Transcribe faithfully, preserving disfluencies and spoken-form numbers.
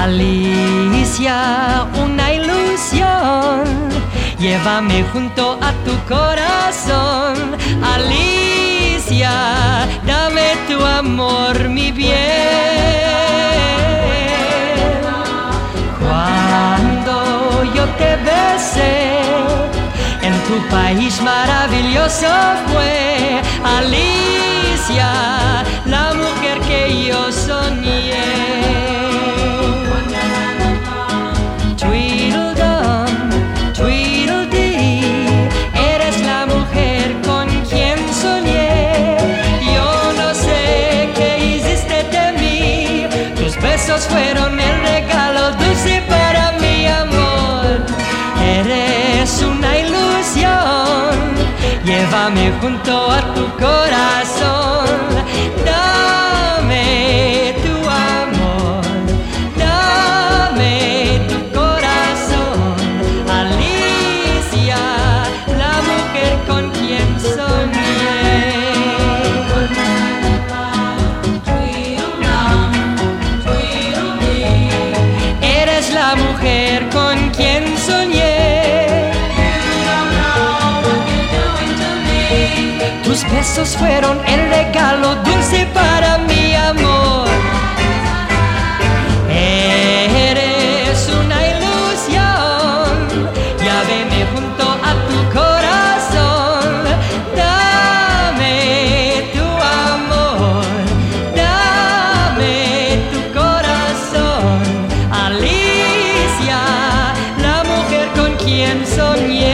Alicia, una ilusión, llévame junto a tu corazón. Alicia, dame tu amor, mi bien. Cuando yo te besé, en tu país maravilloso fue Alicia, la mujer que yo soñé. Tweedledum, Tweedledee, eres la mujer con quien soñé. Yo no sé qué hiciste de mí, tus besos fueron el regalo dulce para mi amor. Eres una ilusión, llévame junto a tu corazón. Dame tu amor, dame tu corazón. Alicia, la mujer con quien soñé. Eres la mujer con quien soñé. Tus besos fueron el regalo dulce para mi amor. Eres una ilusión, llévame junto a tu corazón. Dame tu amor, dame tu corazón. Alicia, la mujer con quien soñé.